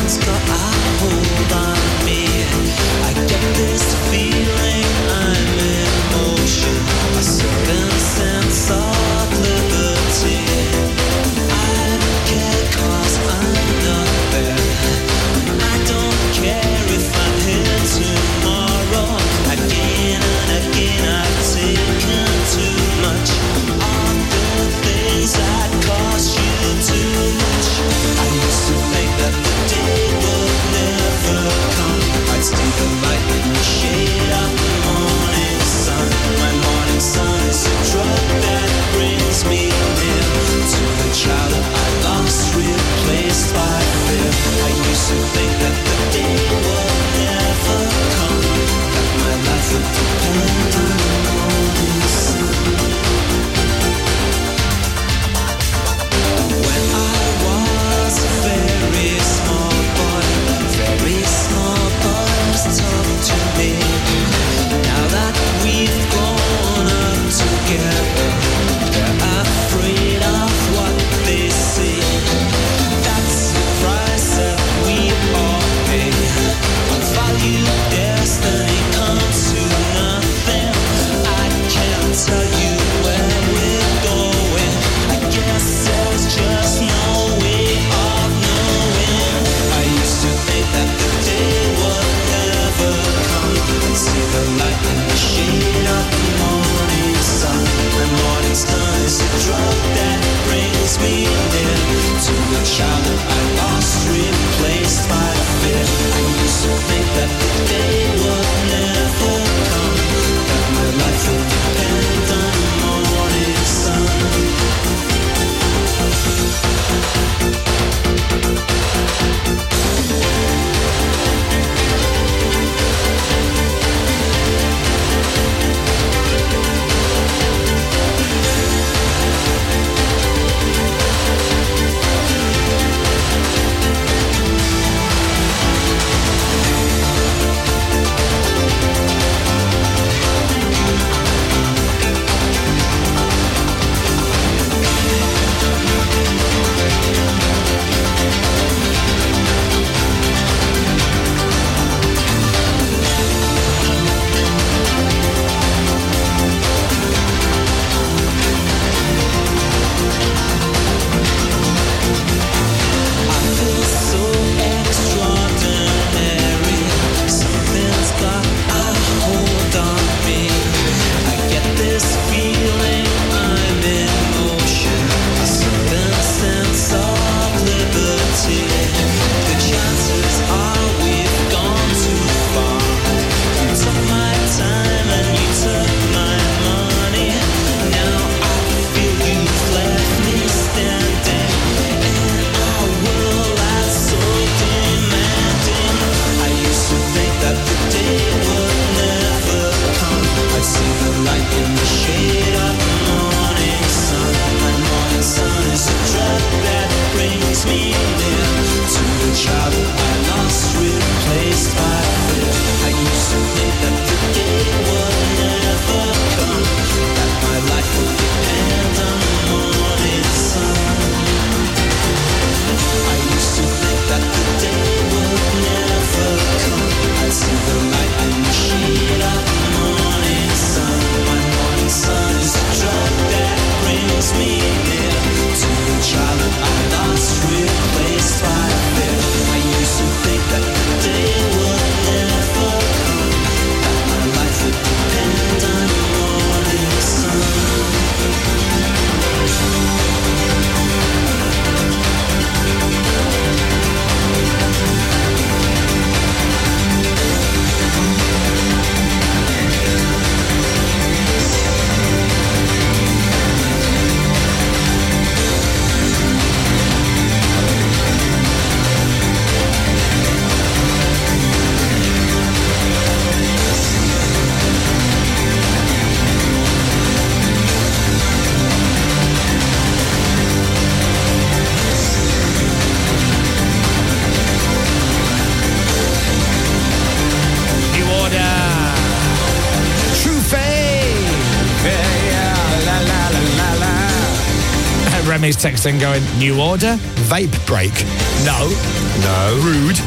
Johnny's texting going, new order, vape break. No. Rude.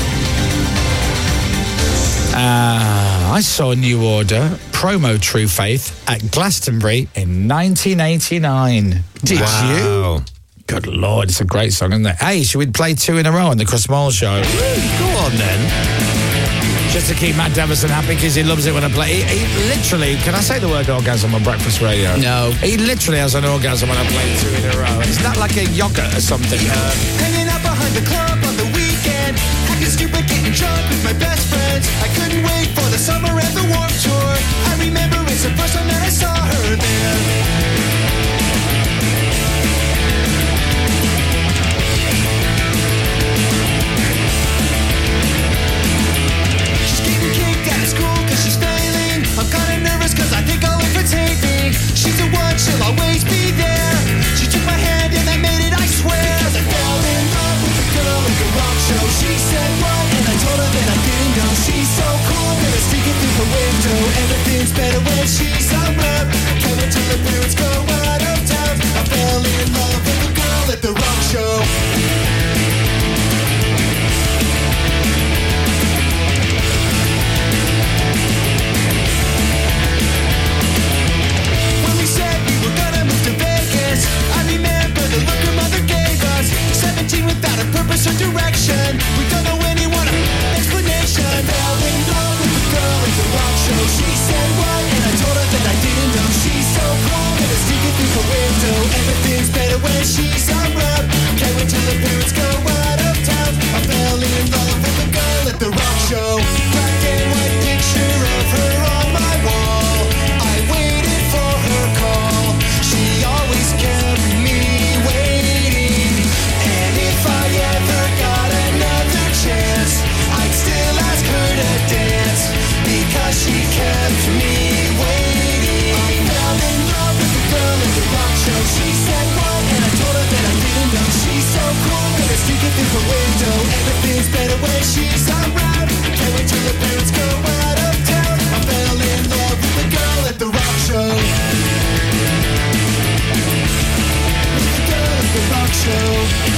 I saw New Order, promo True Faith, at Glastonbury in 1989. Did you? Good Lord, it's a great song, isn't it? Hey, should we play 2 in a row on the Chris Moyle Show? Go on then. Just to keep Matt Davison happy because he loves it when I play. He literally, can I say the word orgasm on breakfast radio? No. He literally has an orgasm when I play 2 in a row. It's not like a yogurt or something. Hanging out behind the club on the weekend, acting stupid, getting drunk with my best friends. I couldn't wait for the summer and the Warped Tour. I remember it's the first time that I saw her there. I'm kinda nervous cause I think I'll invitate me. She's the one, she'll always be there. She took my hand and I made it, I swear. Cause I fell in love with the girl at the rock show. She said what? And I told her that I didn't know. She's so cool, gonna sneak it through her window. Everything's better when she's around. Can't wait till the parents go out of town. I fell in love with the girl at the rock show. Without a purpose or direction, we don't know anyone explanation. I fell in love with the girl at the rock show. She said what? And I told her that I didn't know. She's so cool, gonna sneak it through the window. Everything's better when she's around. Can't wait till the parents go out of town. I fell in love with the girl at the rock show. Black and white picture of her on my wall. I waited for her call. She always kept me waiting. If I ever got another chance, I'd still ask her to dance because she kept me waiting. I fell in love with the girl at the rock show. She said what? And I told her that I didn't know. She's so cool, gonna sneak it through the window. Everything's better when she's around. Can't wait till the parents go out of town. I fell in love with the girl at the rock show. With the girl at the rock show.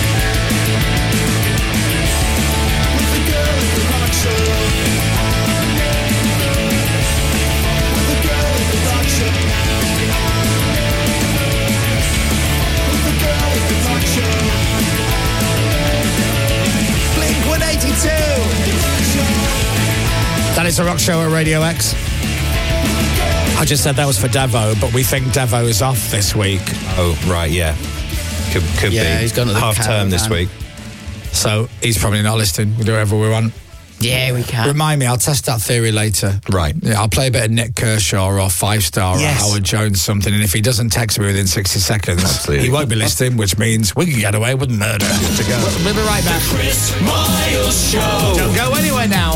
That is a rock show at Radio X. I just said that was for Davo, but we think Davo is off this week. Oh, right, yeah. Could be. Yeah, he's gone to the half term this week. So he's probably not listening. We do whatever we want. Yeah, we can. Remind me, I'll test that theory later. Right. Yeah, I'll play a bit of Nick Kershaw or 5 Star Yes. or Howard Jones something, and if he doesn't text me within 60 seconds, Absolutely. he won't be listening, which means we can get away with murder. To go. We'll be right back. Chris Miles Show. Don't go anywhere now.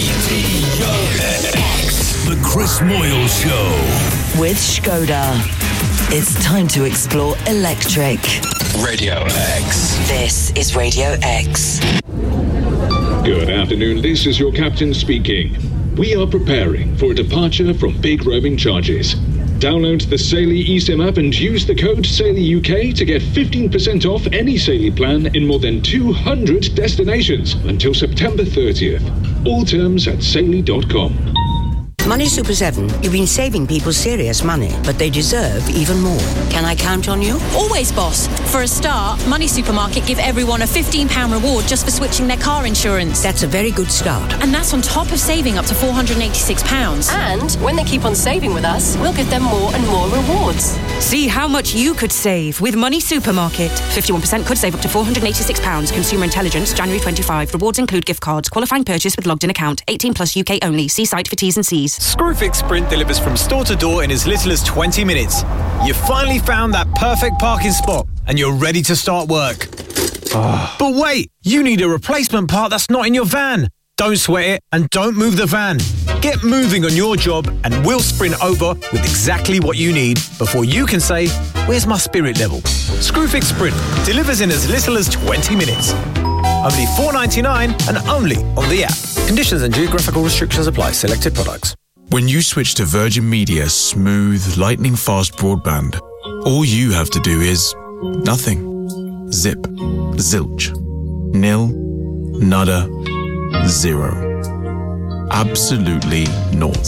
The Chris Moyle Show. With Skoda. It's time to explore electric. Radio X. This is Radio X. Good afternoon, this is your captain speaking. We are preparing for a departure from big roaming charges. Download the Saily eSIM app and use the code SAILYUK to get 15% off any Saily plan in more than 200 destinations until September 30th. All terms at saily.com. Money Super 7, you've been saving people serious money, but they deserve even more. Can I count on you? Always, boss. For a start, Money Supermarket give everyone a £15 reward just for switching their car insurance. That's a very good start. And that's on top of saving up to £486. And when they keep on saving with us, we'll give them more and more rewards. See how much you could save with Money Supermarket. 51% could save up to £486. Consumer Intelligence, January 25. Rewards include gift cards. Qualifying purchase with logged in account. 18 plus UK only. See site for T's and C's. Screwfix Sprint delivers from store to door in as little as 20 minutes. You've finally found that perfect parking spot and you're ready to start work. But wait, you need a replacement part that's not in your van. Don't sweat it and don't move the van. Get moving on your job and we'll sprint over with exactly what you need before you can say, where's my spirit level? Screwfix Sprint delivers in as little as 20 minutes. Only $4.99 and only on the app. Conditions and geographical restrictions apply. Selected products. When you switch to Virgin Media's smooth, lightning-fast broadband, all you have to do is Nothing. Zip. Zilch. Nil. Nada. Zero. Absolutely naught.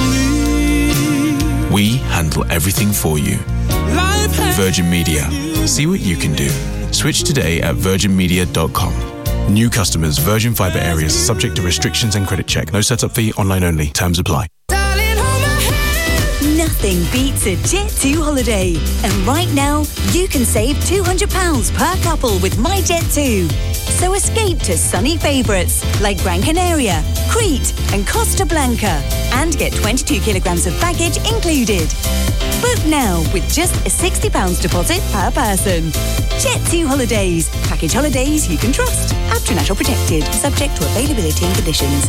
We handle everything for you. Virgin Media. See what you can do. Switch today at virginmedia.com. New customers, Virgin Fibre areas, subject to restrictions and credit check. No setup fee, online only. Terms apply. Nothing beats a Jet2 holiday. And right now, you can save £200 per couple with My Jet2. So escape to sunny favourites like Gran Canaria, Crete and Costa Blanca. And get 22 kilograms of baggage included. Book now with just a £60 deposit per person. Jet2 Holidays. Package holidays you can trust. App to National Protected. Subject to availability and conditions.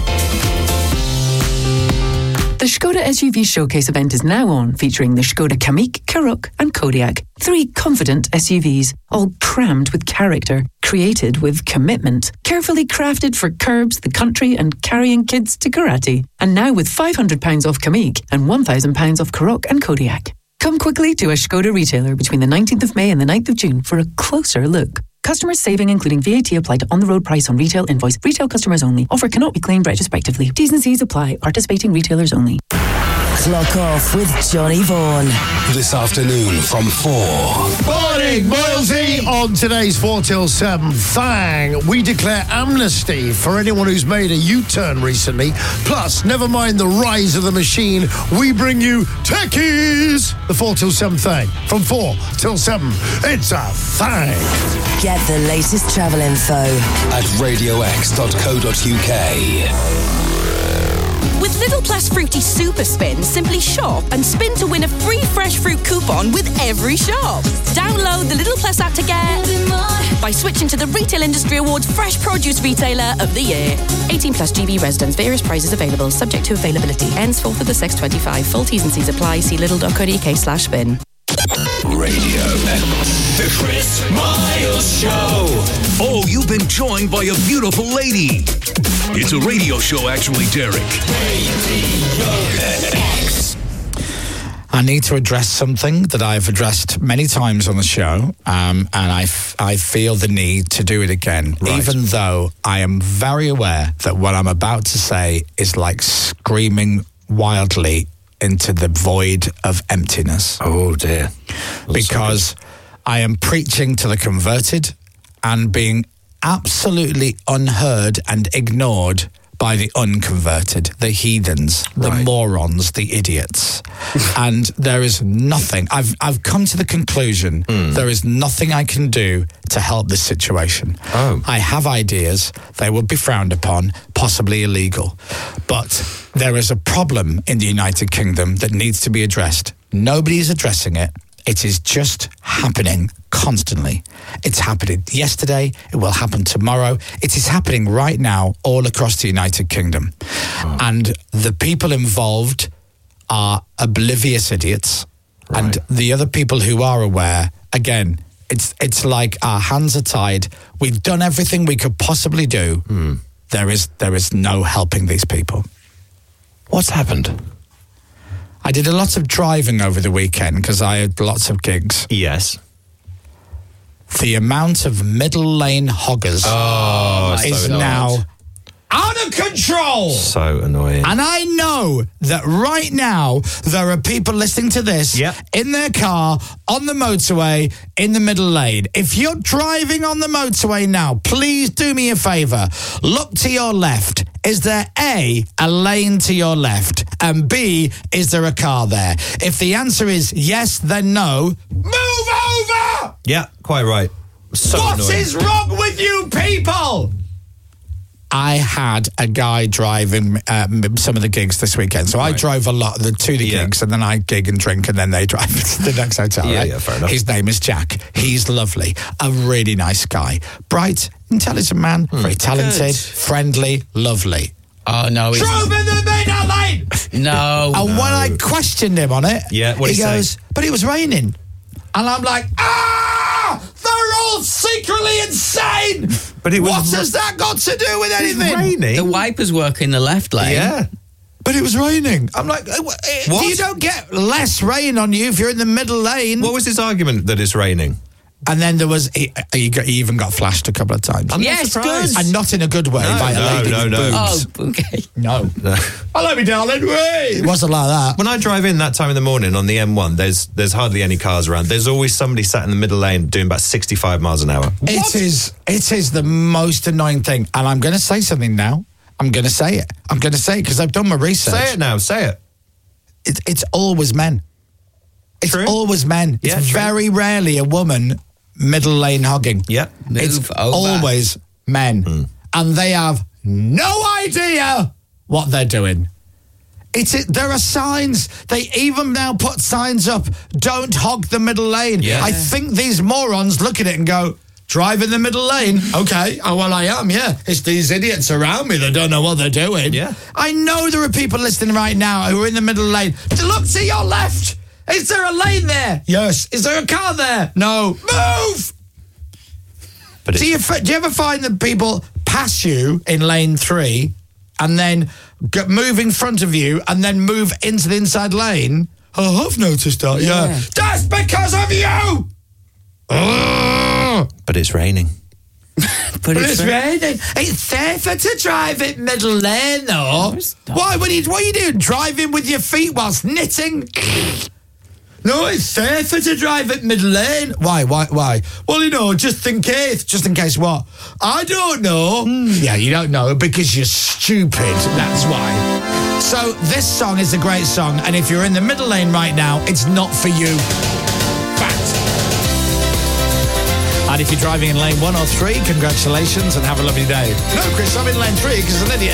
The Skoda SUV Showcase event is now on, featuring the Skoda Kamiq, Karoq and Kodiaq. 3 confident SUVs, all crammed with character, created with commitment, carefully crafted for curbs, the country and carrying kids to karate. And now with £500 off Kamiq and £1,000 off Karoq and Kodiaq. Come quickly to a Skoda retailer between the 19th of May and the 9th of June for a closer look. Customers saving including VAT applied to on-the-road price on retail invoice. Retail customers only. Offer cannot be claimed retrospectively. T's and C's apply. Participating retailers only. Clock off with Johnny Vaughan. This afternoon from 4. Morning, Moilsey. On today's 4 till 7 thang, we declare amnesty for anyone who's made a U-turn recently. Plus, never mind the rise of the machine, we bring you techies. The 4 till 7 thang. From 4 till 7, it's a thang. Get the latest travel info at radiox.co.uk. With Little Plus Fruity Super Spin, simply shop and spin to win a free fresh fruit coupon with every shop. Download the Little Plus app to get by switching to the Retail Industry Awards Fresh Produce Retailer of the Year. 18 plus GB residents. Various prizes available. Subject to availability. Ends 4th of the 6/25. Full T's and C's apply. See lidl.co.uk/spin. Radio X. The Chris Miles Show. Oh, you've been joined by a beautiful lady. It's a radio show, actually, Derek. Radio X. I need to address something that I've addressed many times on the show, and I feel the need to do it again, even though I am very aware that what I'm about to say is like screaming wildly into the void of emptiness. Oh, dear. Because I am preaching to the converted and being absolutely unheard and ignored by the unconverted, the heathens, the morons, the idiots. And there is nothing, I've come to the conclusion, there is nothing I can do to help this situation. I have ideas, they would be frowned upon, possibly illegal. But there is a problem in the United Kingdom that needs to be addressed. Nobody is addressing it. It is just happening constantly. It's happening yesterday. It will happen tomorrow. It is happening right now all across the United Kingdom. And the people involved are oblivious idiots. And the other people who are aware, again, it's like our hands are tied. We've done everything we could possibly do. There is no helping these people. What's happened? I did a lot of driving over the weekend because I had lots of gigs. Yes. The amount of middle lane hoggers is now out of control. So annoying. And I know that right now there are people listening to this in their car, on the motorway, in the middle lane. If you're driving on the motorway now, please do me a favour. Look to your left. Is there A, lane to your left? And B, is there a car there? If the answer is yes, then no, move over! Yeah, quite right. So What annoying. is wrong with you people? I had a guy driving some of the gigs this weekend. So I drove a lot to the gigs, and then I gig and drink, and then they drive to the next hotel. Yeah, fair enough. His name is Jack. He's lovely. A really nice guy. Bright, intelligent man. Very talented, friendly, lovely. Oh, no. Drove in the middle lane! No. And when I questioned him on it, what'd he he goes, say? but it was raining. And I'm like, they're all secretly insane! But it was what has that got to do with anything? Raining? The wipers work in the left lane. Yeah. But it was raining. I'm like, you don't get less rain on you if you're in the middle lane. What was his argument that it's raining? And then there was, he even got flashed a couple of times. I'm not surprised. And not in a good way by a lady with boobs. Oh, okay. No. Hello, me darling. It wasn't like that. When I drive in that time in the morning on the M1, there's hardly any cars around. There's always somebody sat in the middle lane doing about 65 miles an hour. It is the most annoying thing. And I'm going to say something now. I'm going to say it because I've done my research. Say it now. Say it. It's always men. It's always men. It's very rarely a woman middle lane hogging. Yeah. It's always men. And they have no idea what they're doing. There are signs. They even now put signs up, don't hog the middle lane. Yeah. I think these morons look at it and go, drive in the middle lane. Okay, well, I am, yeah. It's these idiots around me that don't know what they're doing. Yeah. I know there are people listening right now who are in the middle lane. Look to your left. Is there a lane there? Yes. Is there a car there? No. Move! But do you ever find that people pass you in lane 3 and then move in front of you and then move into the inside lane? Oh, I've noticed that, yeah. That's because of you! But it's raining. But it's raining. It's safer to drive it middle lane, though. Why? What are you doing? Driving with your feet whilst knitting? No, it's safer to drive at middle lane. Why? Well, just in case. Just in case what? I don't know. Yeah, you don't know because you're stupid. That's why. So this song is a great song, and if you're in the middle lane right now, it's not for you. Fact. And if you're driving in lane 1 or 3, congratulations and have a lovely day. No, Chris, I'm in lane 3 because an idiot.